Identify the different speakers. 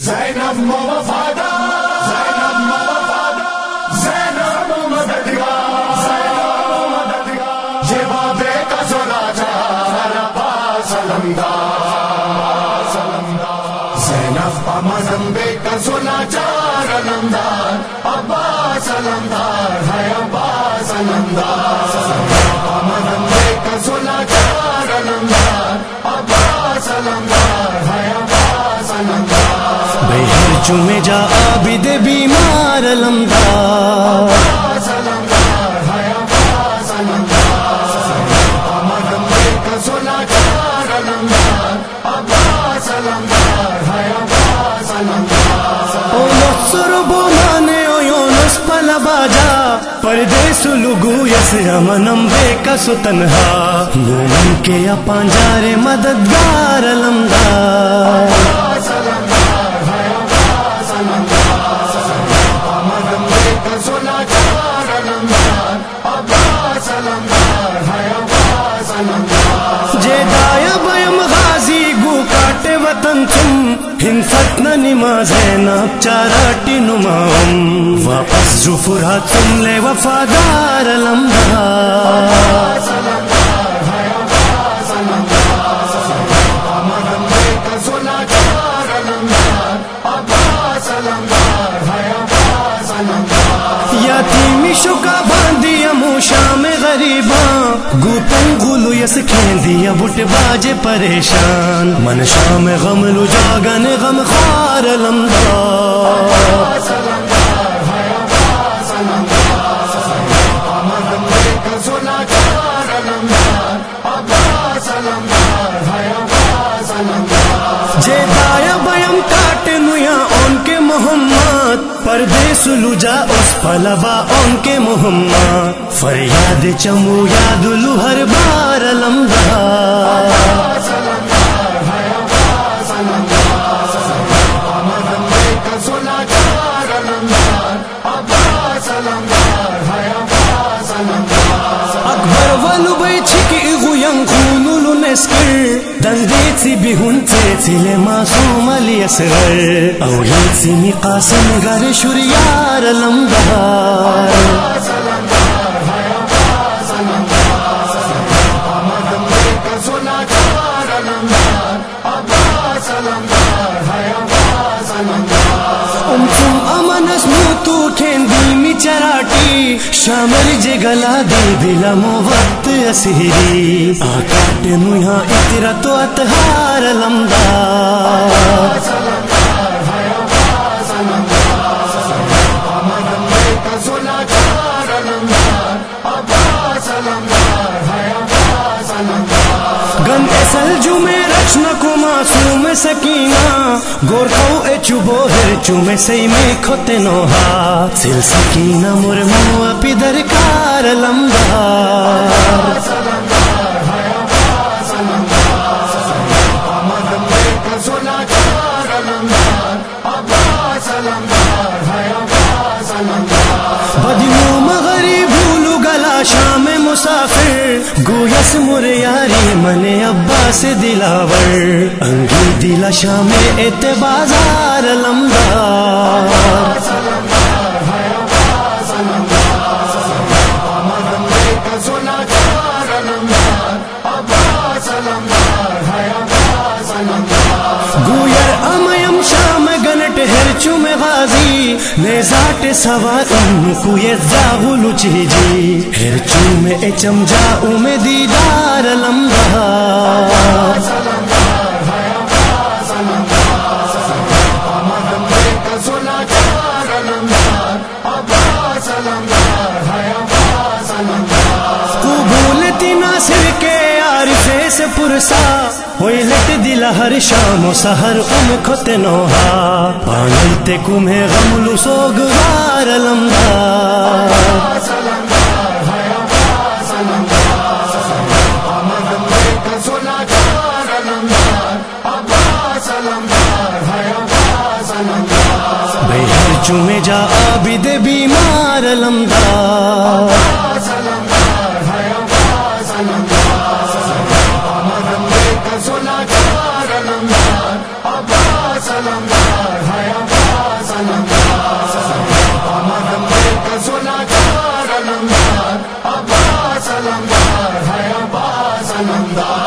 Speaker 1: زینب وفادار، زینب وفادار، زینب مددگار، زینب مددگار، جواب کا سلاچار عباس علمدار، زینب امنمبے کا سلاچار علمدار، عباس علمدار ہے عباس علمدار، امنمبے کا سلاچار علمدار، عباس علمدار ہے عباس علمدار،
Speaker 2: بھئی ہر چومے جا عابد بیمار علمدار،
Speaker 1: عباس علمدار ہے عباس علمدار، امنمبے کا سلاچار علمدار، عباس علمدار ہے عباس علمدار،
Speaker 2: او مخصر بو مانے او یونس پلا باجا پردیس لگو یس امنم بے کسو تنہا مومن کے یا پانجارے مددگار علمدار،
Speaker 1: عباس علمدار ہے عباس علمدار، امنمبے کا سلاچار علمدار، عباس علمدار ہے عباس علمدار،
Speaker 2: جے دایا بیم غازی گو کاٹے وطن تم ہنفت نہ نماز ہے ناب چاراٹی نمام واپس جو فرا تم لے وفادار علمدار،
Speaker 1: عباس علمدار ہے عباس علمدار، امنمبے کا سلاچار علمدار، عباس علمدار ہے عباس علمدار،
Speaker 2: یتیمی شکا باندیا موشام غریباں گوتن گلو یس کھیندیا بٹ باجے پریشان من شام غم لو جاگن غم خوار علمدار،
Speaker 1: عباس علمدار ہے عباس علمدار، امنمبے کا سلاچار علمدار، عباس علمدار ہے عباس علمدار،
Speaker 2: جے دایا بیم کاٹ نویا ان کے محمد پردیس لجا اس پلبا ان کے محمد فریاد چمو یاد لو ہر بار علمدار،
Speaker 1: عباس علمدار ہے عباس علمدار، امنمبے کا سلاچار علمدار، عباس علمدار ہے عباس علمدار،
Speaker 2: اکبر ولو بی چھکی غوین خونو لو نسکر دندیت سی بیہن تیتیل معصوم علی اصغر اولیت سی می قاسم گر شریار علمدار،
Speaker 1: عباس علمدار ہے عباس علمدار، امنمبے کا سلاچار علمدار، عباس علمدار ہے عباس علمدار،
Speaker 2: تم امنس موتو کھین دیمی چراٹی شامر جے گلا دی بلا مو وقت اسیری آکاٹ نو یہاں اترا تو اتہار علمدار،
Speaker 1: عباس علمدار ہے عباس علمدار، امنمبے کا سلاچار علمدار، عباس علمدار ہے عباس علمدار،
Speaker 2: گن اصل جو میں رچنا کو معصوم سکینہ گور کو اے چوبو ہر چومے سی میں کھوتے نوہا سل سکینہ مرمو اپی درکار علمدار،
Speaker 1: عباس علمدار ہے عباس علمدار، امنمبے کا سلاچار علمدار، عباس علمدار ہے عباس علمدار،
Speaker 2: بدیو مغری بھولو گلا شام مسافر گویس مر یاری من عباس دلاور انگی دلا شام اعتبازار علمدار،
Speaker 1: عباس علمدار ہے عباس علمدار، امنمبے کا سلاچار علمدار، عباس علمدار ہے عباس علمدار،
Speaker 2: گویر امیم شام گنٹ ہرچو میں غازی نیزاٹ سوار ان کو یہ زاغلو چیجی ہرچو میں اچم جاؤ میں دیدار علمدار،
Speaker 1: عباس علمدار ہے عباس علمدار، امنمبے کا سلاچار علمدار، عباس علمدار ہے عباس علمدار،
Speaker 2: قبولتی ناصر کے عارفے سے پرسا ہوئی لٹ دلا ہر شام و سحر ام کھوتے نوہا پانلتے کمہیں غملو سوگوار علمدار،
Speaker 1: عباس علمدار ہے عباس علمدار، امنمبے کا سلاچار علمدار، عباس علمدار ہے عباس علمدار،
Speaker 2: بھئی ہر چومے جا عابد بیمار علمدار،
Speaker 1: عباس علمدار ہے عباس علمدار، امنمبے کا سلاچار علمدار، عباس علمدار ہے سلام دار